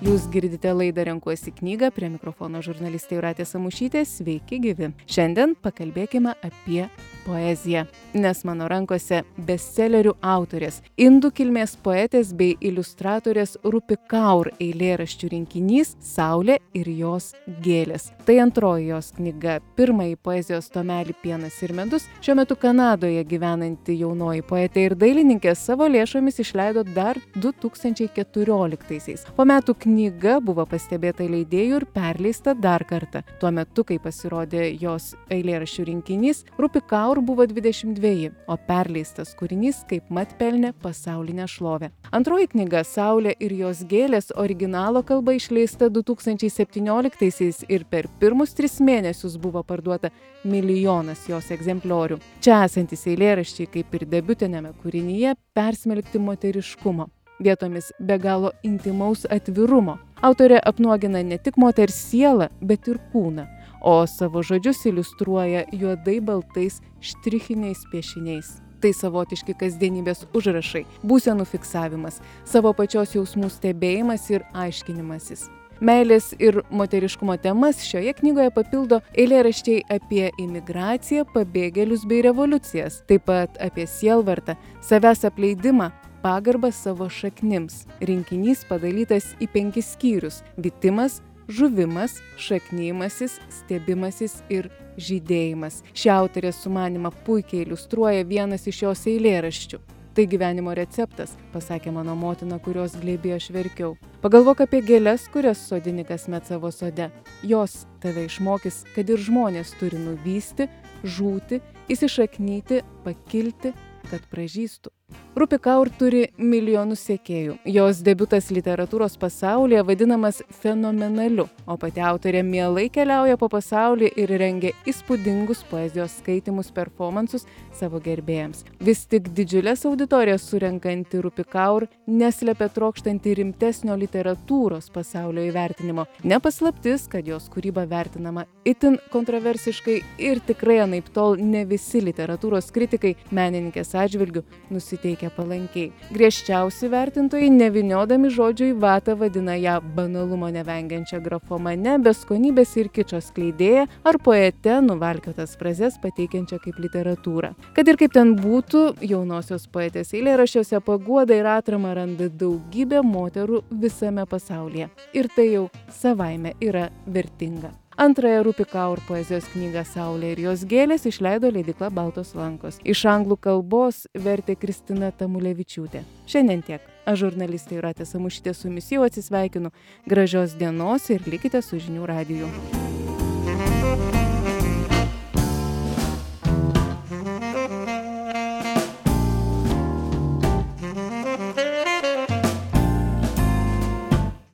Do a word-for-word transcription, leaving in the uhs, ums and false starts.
Jūs girdite laidą Renkuosi knygą, prie mikrofono žurnalistė Jūratė Samušytė. Sveiki gyvi. Šiandien pakalbėkime apie poeziją, nes mano rankose bestselerių autorės, indų kilmės poetės bei iliustratorės Rupi Kaur eilėraščių rinkinys Saulė ir jos gėlės. Tai antroji jos knyga. Pirmąjį poezijos tomelį Pienas ir medus šiuo metu Kanadoje gyvenanti jaunoji poetė ir dailininkė savo lėšomis išleido dar du tūkstančiai keturioliktaisiais. Po metų knyga buvo pastebėta leidėjų ir perleista dar kartą. Tuo metu, kai pasirodė jos eilėraščių rinkinys, Rupi Kaur buvo dvidešimt dveji, o perleistas kūrinys kaip mat pelnė pasaulinę šlovę. Antroji knyga Saulė ir jos gėlės originalo kalba išleista du tūkstančiai septynioliktaisiais ir per pirmus tris mėnesius buvo parduota milijonas jos egzempliorių. Čia esantis eilėraščiai, kaip ir debiutiniame kūrinyje, persmelkti moteriškumo, vietomis be galo intimaus atvirumo. Autorė apnuogina ne tik moters sielą, bet ir kūną, o savo žodžius iliustruoja juodai baltais štrichiniais piešiniais. Tai savotiški kasdienybės užrašai, būsenų fiksavimas, savo pačios jausmų stebėjimas ir aiškinimasis. Meilės ir moteriškumo temas šioje knygoje papildo eilėraščiai apie imigraciją, pabėgėlius bei revoliucijas, taip pat apie sielvartą, savęs apleidimą, pagarbą savo šaknims. Rinkinys padalytas į penkis skyrius – vitimas, žuvimas, šaknymasis, stebimasis ir žydėjimas. Ši autorės sumanimą puikiai iliustruoja vienas iš jos eilėraščių. Tai gyvenimo receptas, pasakė mano motina, kurios glėbyje aš verkiau. Pagalvok apie gėles, kurias sodini kasmet savo sode. Jos tave išmokys, kad ir žmonės turi nuvysti, žūti, įsišaknyti, pakilti, kad pražystų. Rupi Kaur turi milijonus sekėjų. Jos debiutas literatūros pasaulyje vadinamas fenomenaliu, o pati autorė mielai keliauja po pasaulį ir rengia įspūdingus poezijos skaitymus performansus savo gerbėjams. Vis tik didžiulės auditorijas surenkanti Rupi Kaur neslepia trokštanti rimtesnio literatūros pasaulio įvertinimo. Nepaslaptis, kad jos kūryba vertinama itin kontroversiškai ir tikrai anaiptol ne visi literatūros kritikai menininkės atžvilgiu nusiteikia palankiai. Griežčiausi vertintojai, nevyniodami žodžių į vatą, vadina ją banalumo nevengiančią grafomane, beskonybės ir kičo skleidėja ar poete nuvalkiotas frazes pateikiančią kaip literatūrą. Kad ir kaip ten būtų, jaunosios poetės eilėraščiuose paguodą ir atramą randa daugybė moterų visame pasaulyje. Ir tai jau savaime yra vertinga. Antrąją Rupi Kaur poezijos knygą Saulė ir jos gėlės išleido leidykla Baltos lankos. Iš anglų kalbos vertė Kristina Tamulevičiūtė. Šiandien tiek. Aš žurnalistė Jūratė Samušytė su jumis jau atsisveikinu. Gražios dienos ir likite su Žinių radiju.